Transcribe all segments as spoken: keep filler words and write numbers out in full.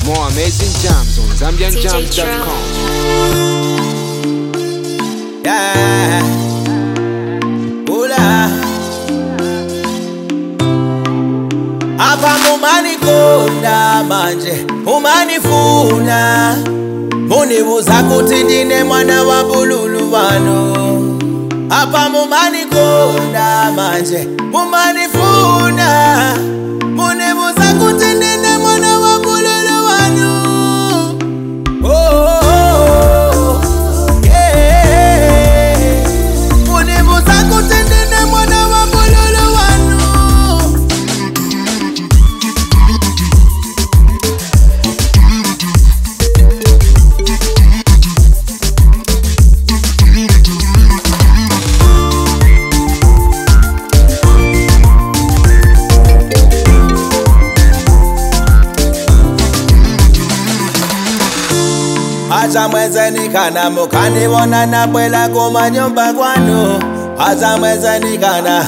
More amazing jams on Zambian Jams dot com. Yeah. Hola. Apa mumani konda manje, mumani funa. Munibuza kuti ndine mwana wa bululu wanu. Apa mumani konda manje, mumani funa. Munibuza kuti ndine mwana wa bululu wanu. Oh, oh, oh, yeah. Munibuza kuti ndine mwana wa bululu wanu. Acha mwezeni kana mukani wona na bwela kuma nyumba kwanu. Acha mwezeni kana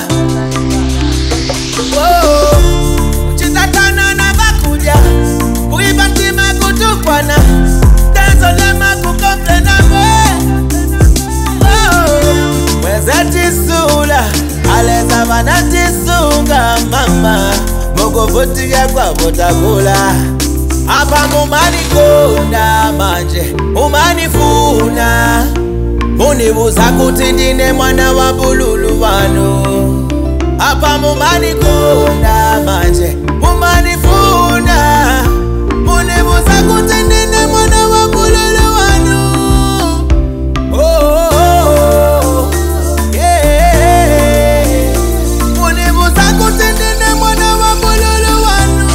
oh, chitatana na bakuja kuibatima kutukwana tenzo lema kukomplena mwe oh, mwezeti sula aleza vanati sunga mama mukuvutika kwa botakula. Apa mumani konda manje, mumani funa. Munibuza kuti ndine mwana wa bululu wanu. Apa mumani konda manje, mumani funa. Munibuza kuti ndine mwana wa bululu wanu. Oh, oh, oh, yeah. Munibuza kuti ndine mwana wa bululu wanu.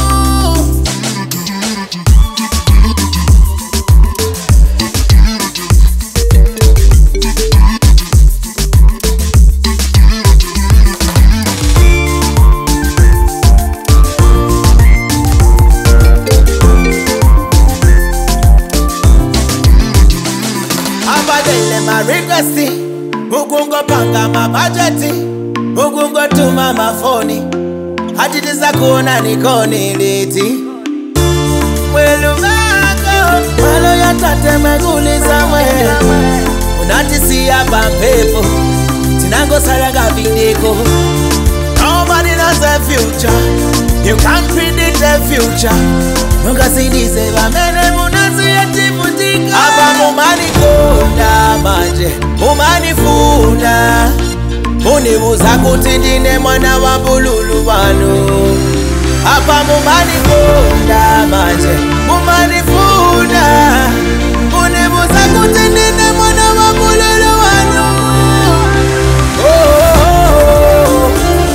Requesti, mukungo panga mabajeti, mukungo tuma mafoni, hatitiza kuona nikoni liti. Mwelu mako, mwelo ya tate meguliza mwe, unatisia bampepo, tinango salaga videko. Nobody knows the future, you can't predict the future. Nunga sidize vamene munazi yetifutika. Apa mumani konda manje, mumani funa. Munibuza kuti ndine mwana wa bululu wanu. Apa mumani konda manje, mumani funa. Munibuza kuti ndine mwana wa bululu wanu. Oh, oh, oh,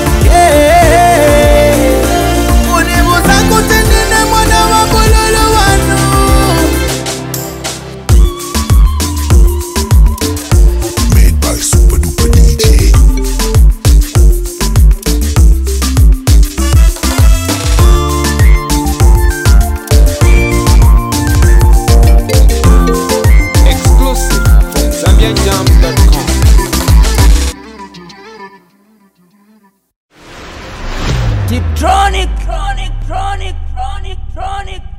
yeah. Munibuza kuti ndine mwana wa bululu wanu. Deep Tronic, Tronic, Tronic, Tronic, Tronic.